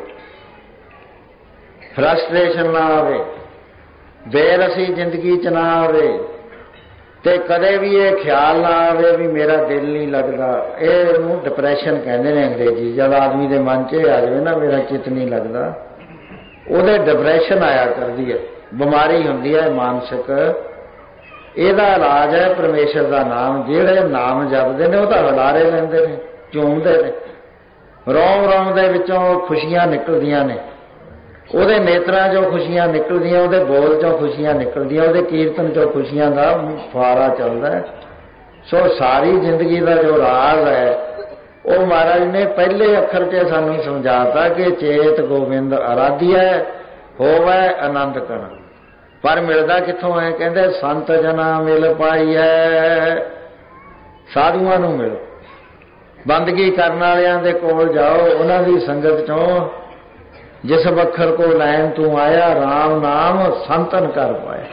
ਫਰਸਟ੍ਰੇਸ਼ਨ ਨਾ ਆਵੇ, ਬੇਰਸੀ ਜ਼ਿੰਦਗੀ 'ਚ ਨਾ ਆਵੇ, ਤੇ ਕਦੇ ਵੀ ਇਹ ਖਿਆਲ ਨਾ ਆਵੇ ਵੀ ਮੇਰਾ ਦਿਲ ਨਹੀਂ ਲੱਗਦਾ। ਇਹਨੂੰ ਡਿਪਰੈਸ਼ਨ ਕਹਿੰਦੇ ਨੇ ਅੰਗਰੇਜ਼ੀ। ਜਦ ਆਦਮੀ ਦੇ ਮਨ 'ਚ ਆ ਜਾਵੇ ਨਾ ਮੇਰਾ ਚਿੱਤ ਨਹੀਂ ਲੱਗਦਾ, ਉਹਦੇ ਡਿਪਰੈਸ਼ਨ ਆਇਆ ਕਰਦੀ ਹੈ, ਬਿਮਾਰੀ ਹੁੰਦੀ ਹੈ ਮਾਨਸਿਕ। ਇਹਦਾ ਇਲਾਜ ਹੈ ਪਰਮੇਸ਼ਰ ਦਾ ਨਾਮ। ਜਿਹੜੇ ਨਾਮ ਜਪਦੇ ਨੇ ਉਹ ਤਾਂ ਹਲਾਰੇ ਲੈਂਦੇ ਨੇ, ਝੂਮਦੇ ਨੇ, ਰੋਮ ਰੋਮ ਦੇ ਵਿੱਚੋਂ ਖੁਸ਼ੀਆਂ ਨਿਕਲਦੀਆਂ ਨੇ, ਉਹਦੇ ਨੇਤਰਾਂ 'ਚੋਂ ਖੁਸ਼ੀਆਂ ਨਿਕਲਦੀਆਂ, ਉਹਦੇ ਬੋਲ 'ਚੋਂ ਖੁਸ਼ੀਆਂ ਨਿਕਲਦੀਆਂ, ਉਹਦੇ ਕੀਰਤਨ 'ਚੋਂ ਖੁਸ਼ੀਆਂ ਦਾ ਫੁਆਰਾ ਚੱਲਦਾ। ਸੋ ਸਾਰੀ ਜ਼ਿੰਦਗੀ ਦਾ ਜੋ ਰਾਜ਼ ਹੈ ਉਹ ਮਹਾਰਾਜ ਨੇ ਪਹਿਲੇ ਅੱਖਰ 'ਚ ਸਾਨੂੰ ਸਮਝਾਤਾ ਕਿ ਚੇਤ ਗੋਬਿੰਦ ਅਰਾਧਿਆ ਹੋਵੇ ਆਨੰਦ ਕਰਨਾ। ਪਰ ਮਿਲਦਾ ਕਿੱਥੋਂ ਹੈ? ਕਹਿੰਦੇ ਸੰਤ ਜਨਾ ਮਿਲ ਪਾਈਐ, ਸਾਧੂਆਂ ਨੂੰ ਮਿਲੋ, ਬੰਦਗੀ ਕਰਨ ਵਾਲਿਆਂ ਦੇ ਕੋਲ ਜਾਓ, ਉਹਨਾਂ ਦੀ ਸੰਗਤ 'ਚੋਂ ਜਿਸ ਬੱਖਰ ਕੋ ਲੈਣ ਤੂੰ ਆਇਆ, ਰਾਮ ਨਾਮ ਸੰਤਨ ਕਰ ਪਾਇਆ।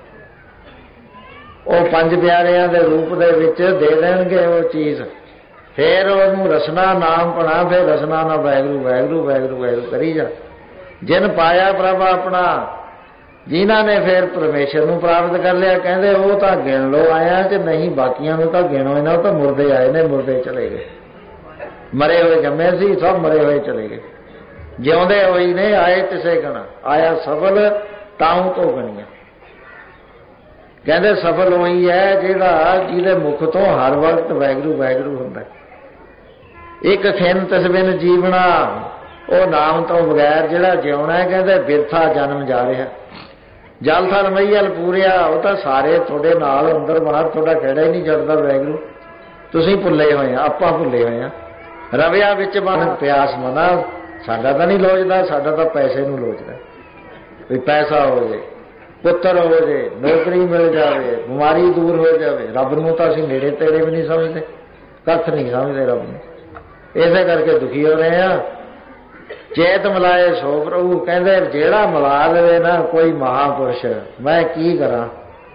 ਉਹ ਪੰਜ ਪਿਆਰਿਆਂ ਦੇ ਰੂਪ ਦੇ ਵਿੱਚ ਦੇ ਦੇਣਗੇ ਉਹ ਚੀਜ਼, ਫਿਰ ਉਹਨੂੰ ਰਸਨਾ ਨਾਮ ਪਣਾ, ਫਿਰ ਰਸਨਾ ਨਾ ਵਾਹਿਗੁਰੂ ਵਾਹਿਗੁਰੂ ਵਾਹਿਗੁਰੂ ਵਾਹਿਗੁਰੂ ਕਰੀ ਜਾ। ਜਿਨ ਪਾਇਆ ਪ੍ਰਭ ਆਪਣਾ, ਜਿਨ੍ਹਾਂ ਨੇ ਫਿਰ ਪਰਮੇਸ਼ਰ ਨੂੰ ਪ੍ਰਾਪਤ ਕਰ ਲਿਆ, ਕਹਿੰਦੇ ਉਹ ਤਾਂ ਗਿਣ ਲੋ ਆਇਆ ਚ ਨਹੀਂ, ਬਾਕੀਆਂ ਨੂੰ ਤਾਂ ਗਿਣੋ ਇਹਨਾਂ, ਉਹ ਤਾਂ ਮੁਰਦੇ ਆਏ ਨੇ, ਮੁਰਦੇ ਚਲੇ ਗਏ। ਮਰੇ ਹੋਏ ਜੰਮੇ ਸੀ, ਸਭ ਮਰੇ ਹੋਏ ਚਲੇ ਗਏ। ਜਿਉਂਦੇ ਹੋਈ ਨੇ ਆਏ ਕਿਸੇ ਗਣਾ, ਆਇਆ ਸਫਲ ਤਾਉ ਤੋਂ ਗਣੀਆਂ। ਕਹਿੰਦੇ ਸਫਲ ਹੋਈ ਹੈ ਜਿਹੜਾ ਜਿਹਦੇ ਮੁਖ ਤੋਂ ਹਰ ਵਕਤ ਵਾਹਿਗੁਰੂ ਵਾਹਿਗੁਰੂ ਹੁੰਦਾ। ਇੱਕ ਖਿੰਨ ਤਸਬਿਨ ਜੀਵਣਾ, ਉਹ ਨਾਮ ਤੋਂ ਬਗੈਰ ਜਿਹੜਾ ਜਿਉਣਾ ਹੈ, ਕਹਿੰਦੇ ਬਿਰਥਾ ਜਨਮ ਜਾ ਰਿਹਾ। ਜਲ ਥਲ ਮਈਲ ਪੂਰਿਆ, ਉਹ ਤਾਂ ਸਾਰੇ ਤੁਹਾਡੇ ਨਾਲ ਅੰਦਰ ਬਾਹਰ, ਤੁਹਾਡਾ ਖੇੜਾ ਹੀ ਨਹੀਂ ਛੱਡਦਾ ਵਾਹਿਗੁਰੂ। ਤੁਸੀਂ ਭੁੱਲੇ ਹੋਏ ਆ, ਆਪਾਂ ਭੁੱਲੇ ਹੋਏ ਆ। ਰਵਿਆ ਵਿੱਚ ਬਣ ਪਿਆਸ ਮਨਾ, ਸਾਡਾ ਤਾਂ ਨਹੀਂ ਲੋਚਦਾ, ਸਾਡਾ ਤਾਂ ਪੈਸੇ ਨੂੰ ਲੋਚਦਾ। ਵੀ ਪੈਸਾ ਹੋ ਜੇ, ਪੁੱਤਰ ਹੋ ਜੇ, ਨੌਕਰੀ ਮਿਲ ਜਾਵੇ, ਬਿਮਾਰੀ ਦੂਰ ਹੋ ਜਾਵੇ। ਰੱਬ ਨੂੰ ਤਾਂ ਅਸੀਂ ਨੇੜੇ ਤੇੜੇ ਵੀ ਨਹੀਂ ਸਮਝਦੇ, ਕੱਖ ਨਹੀਂ ਸਮਝਦੇ ਰੱਬ ਨੂੰ। ਇਸੇ ਕਰਕੇ ਦੁਖੀ ਹੋ ਰਹੇ ਆ। ਚੇਤ ਮਿਲਾਏ ਸੋ ਪ੍ਰਭੂ, ਕਹਿੰਦੇ ਜਿਹੜਾ ਮਿਲਾ ਲਵੇ ਨਾ ਕੋਈ ਮਹਾਪੁਰਸ਼, ਮੈਂ ਕੀ ਕਰਾਂ,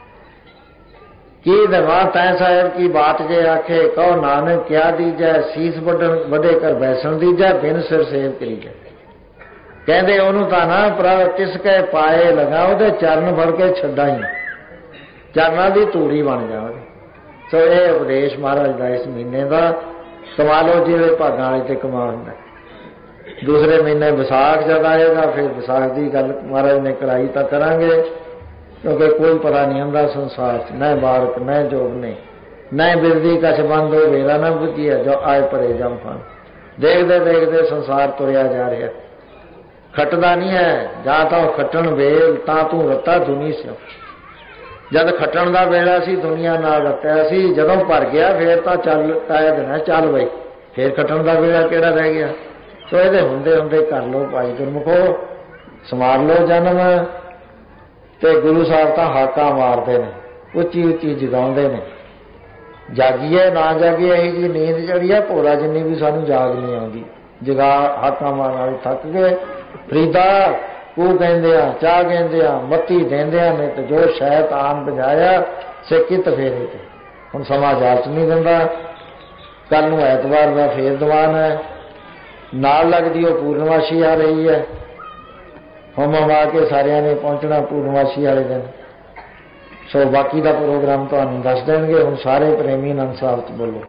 ਕੀ ਦੇਵਾਂ ਤੈਂ ਸਾਹਿਬ ਕੀ ਬਾਤ ਜੇ ਆਖੇ, ਕਹੋ ਨਾਨਕ ਕਿਆ ਦੀਜੈ, ਸੀਸ ਵੱਢਣ ਵਧੇ ਕਰ ਬੈਸਣ ਦੀਜੈ, ਬਿਨ ਸਿਰ ਸੇਵ ਕਰੀ ਜਾ। ਕਹਿੰਦੇ ਉਹਨੂੰ ਤਾਂ ਨਾ ਪ੍ਰਭ ਤਿਸ ਕੇ ਪਾਏ ਲਗਾ, ਉਹਦੇ ਚਰਨ ਫੜ ਕੇ ਛੱਡਾਂ ਹੀ, ਚਰਨਾਂ ਦੀ ਧੂੜੀ ਬਣ ਜਾਵੇ। ਸੋ ਇਹ ਉਪਦੇਸ਼ ਮਹਾਰਾਜ ਦਾ ਇਸ ਮਹੀਨੇ ਦਾ। ਕਮਾ ਲਓ ਜਿਹਦੇ ਭਾਗਾਂ ਵਾਲੇ ਤੇ ਕਮਾ ਹੁੰਦਾ। ਦੂਸਰੇ ਮਹੀਨੇ ਵਿਸਾਖ ਜਦ ਆਏਗਾ, ਫਿਰ ਵਿਸਾਖ ਦੀ ਗੱਲ ਮਹਾਰਾਜ ਨੇ ਕਰਾਈ ਤਾਂ ਕਰਾਂਗੇ, ਕਿਉਂਕਿ ਕੋਈ ਪਤਾ ਨਹੀਂ ਹੁੰਦਾ ਸੰਸਾਰ 'ਚ, ਨਾ ਬਾਰਕ ਨਾ ਜੋਗ ਨੇ, ਨਾ ਬਿਰਦੀ ਕਛ ਬੰਦ ਹੋ ਵੇਲਾ ਨਾ ਬੁੱਝੀ ਹੈ, ਜੋ ਆਏ ਪਰੇ ਜੰਫਾਂ। ਦੇਖਦੇ ਦੇਖਦੇ ਸੰਸਾਰ ਤੁਰਿਆ ਜਾ ਰਿਹਾ, ਖੱਟਦਾ ਨਹੀਂ ਹੈ। ਜਾਂ ਤਾਂ ਉਹ ਖੱਟਣ ਵੇਲ ਤਾਂ ਤੂੰ ਰੱਤਾ ਦੁਨੀ ਸਿਓ। ਜਦ ਖੱਟਣ ਦਾ ਵੇਲਾ ਸੀ ਦੁਨੀਆ ਨਾਲ ਰੱਤਿਆ ਸੀ, ਜਦੋਂ ਭਰ ਗਿਆ ਫਿਰ ਤਾਂ ਚੱਲ ਤਾਇਆ ਦੇਣਾ, ਚੱਲ ਬਈ ਫਿਰ ਖੱਟਣ ਦਾ ਵੇਲਾ ਕਿਹੜਾ ਰਹਿ ਗਿਆ। ਸੋ ਇਹਦੇ ਹੁੰਦੇ ਹੁੰਦੇ ਕਰ ਲਓ ਭਾਈ ਗੁਰਮੁਖੋ, ਸਮਾਰ ਲਓ ਜਨਮ। ਤੇ ਗੁਰੂ ਸਾਹਿਬ ਤਾਂ ਹਾਕਾਂ ਮਾਰਦੇ ਨੇ, ਉੱਚੀ ਉੱਚੀ ਜਗਾਉਂਦੇ ਨੇ, ਜਾਗੀਏ ਨਾ ਜਾਗੀਏ। ਇਹੀ ਜੀ ਨੀਂਦ ਜਿਹੜੀ ਆ ਭੋਰਾ ਜਿੰਨੀ ਵੀ ਸਾਨੂੰ ਜਾਗ ਨਹੀਂ ਆਉਂਦੀ, ਜਗਾ ਹਾਕਾਂ ਮਾਰਨ ਵਾਲੇ ਥੱਕ ਗਏ। ਫਰੀਦਾ ਕੂ ਕਹਿੰਦੇ ਆ, ਚਾਹ ਕਹਿੰਦੇ ਆ, ਮੱਤੀ ਦਿੰਦੇ ਆ, ਨੇ ਤੇ ਜੋ ਸ਼ੈਤਾਨ ਬਜਾਇਆ ਸੇ ਕਿਤ ਫੇਰੇ ਤੇ। ਹੁਣ ਸਮਾਂ ਜਾਚ ਨਹੀਂ ਦਿੰਦਾ। ਕੱਲ ਨੂੰ ਐਤਵਾਰ ਦਾ ਫੇਰ ਦੀਵਾਨ ਹੈ, ਨਾਲ ਲੱਗਦੀ ਉਹ ਪੂਰਨਮਾਸ਼ੀ ਆ ਰਹੀ ਹੈ। ਹੋਮ ਆ ਕੇ ਸਾਰਿਆਂ ਨੇ ਪਹੁੰਚਣਾ ਪੂਰਨਮਾਸ਼ੀ ਵਾਲੇ ਦਿਨ। ਸੋ ਬਾਕੀ ਦਾ ਪ੍ਰੋਗਰਾਮ ਤੁਹਾਨੂੰ ਦੱਸ ਦੇਣਗੇ। ਹੁਣ ਸਾਰੇ ਪ੍ਰੇਮੀ ਆਨੰਦ ਸਾਹਿਬ 'ਚ ਬੋਲੋ।